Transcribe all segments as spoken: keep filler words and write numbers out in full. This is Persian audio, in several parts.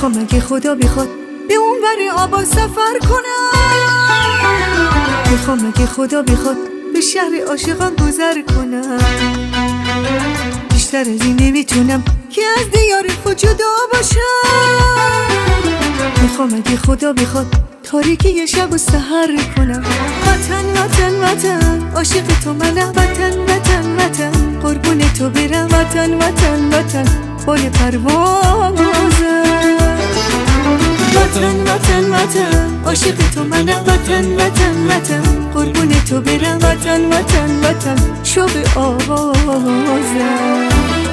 میخوام اگه خدا بخواد به اون بر آبا سفر کنم. میخوام اگه خدا بخواد به شهر عاشقان گذر کنم. بیشتر از این نمیتونم که از دیار خود جدا باشم. میخوام اگه خدا بخواد تاریکی شب و سحر کنم. وطن وطن وطن عاشق تو منم. وطن وطن وطن قربون تو برم. وطن وطن وطن بال پروازم. وطن وطن وطن عاشق تو منم. وطن وطن وطن قربون تو برم. وطن وطن وطن شب آوازم.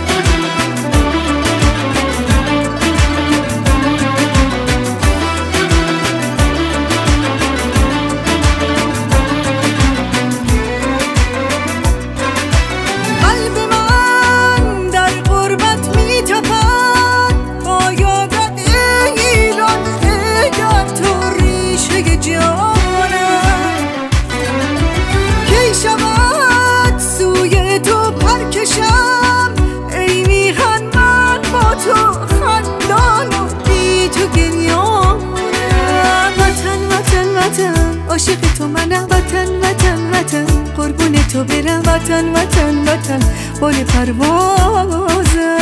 ای میهن من با تو خندان و بی تو گریانم. وطن وطن وطن عاشق تو منم. وطن وطن وطن قربون تو برم. وطن وطن وطن بال پروازم.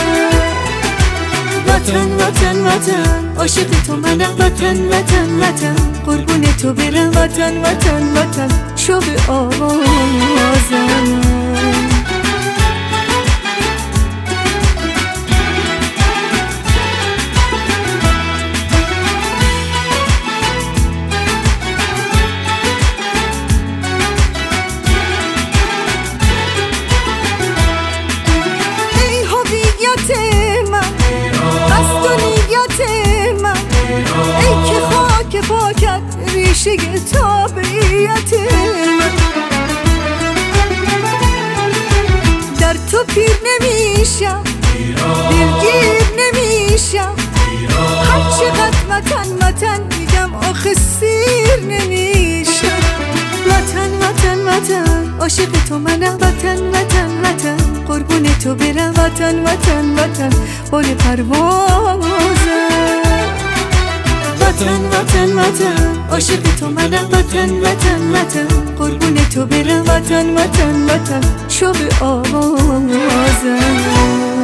وطن وطن وطن عاشق تو منم. وطن وطن وطن قربون تو برم. وطن وطن وطن شب آوازم. ریشه طبیعت من در تو پیر نمیشم. دلگیر نمیشم. هر چقدر وطن وطن میگم آخه سیر نمیشم. وطن وطن وطن عاشق تو منم. وطن وطن وطن قربون تو برم. وطن وطن وطن بال پروازم. وطن وطن وطن عاشق تو منم. وطن وطن وطن قربون تو برم. وطن وطن وطن شب آوازم.